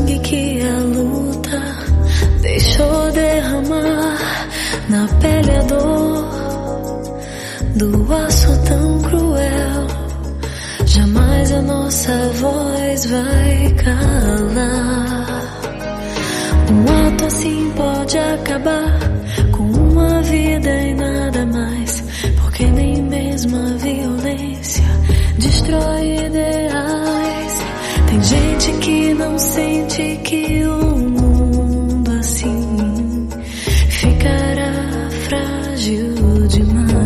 sangue que a luta deixou derramar na pele a dor do aço tão cruel. Jamais a nossa voz vai calar. Um ato assim pode acabar com uma vida e nada mais, porque nem mesmo a violência destrói ideais. Tem gente que não sente que o mundo assim ficará frágil demais.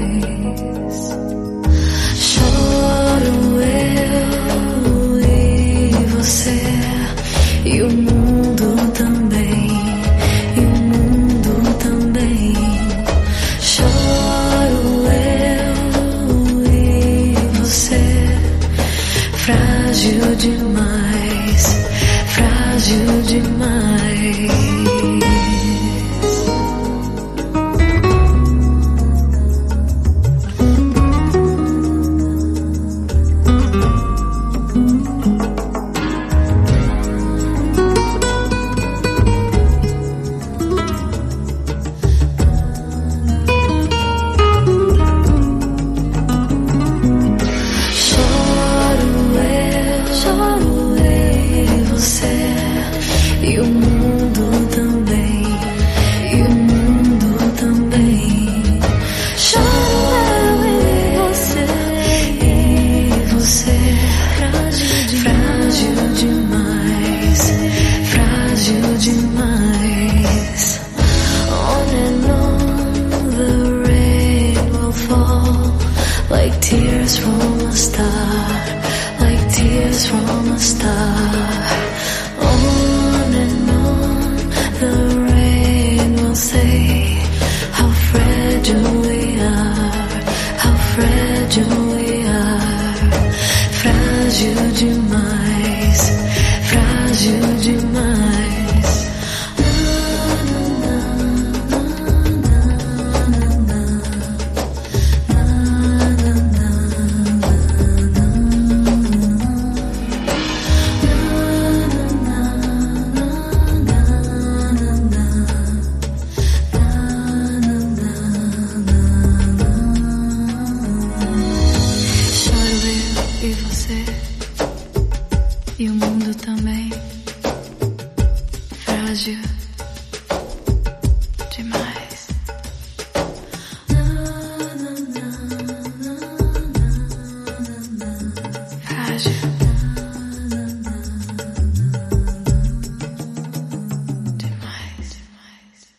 Choro eu e você, e o mundo também, e o mundo também. Choro eu e você, frágil demais, frágil demais. E o mundo também, e o mundo também. Choro eu e você, frágil demais, frágil demais. On and on the rain will fall, like tears from a star, like tears from a star. The rain will say how fragile we are, how fragile we are. Frágil demais, frágil demais. E você, e o mundo também, frágil demais. Frágil.